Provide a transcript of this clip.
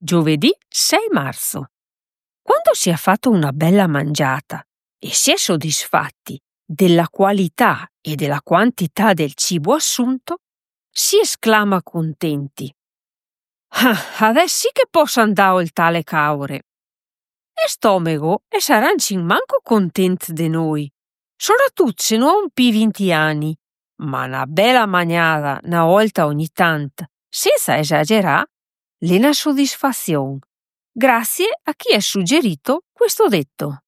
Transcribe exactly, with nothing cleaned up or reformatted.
Giovedì sei marzo. Quando si è fatto una bella mangiata e si è soddisfatti della qualità e della quantità del cibo assunto, si esclama contenti: "Ah, adesso sì che posso andare al tale caure." E stomaco e saranno manco contenti di noi, soprattutto se non un più venti anni, ma una bella mangiata una volta ogni tanto, senza esagerare, è una soddisfazione. Grazie a chi ha suggerito questo detto.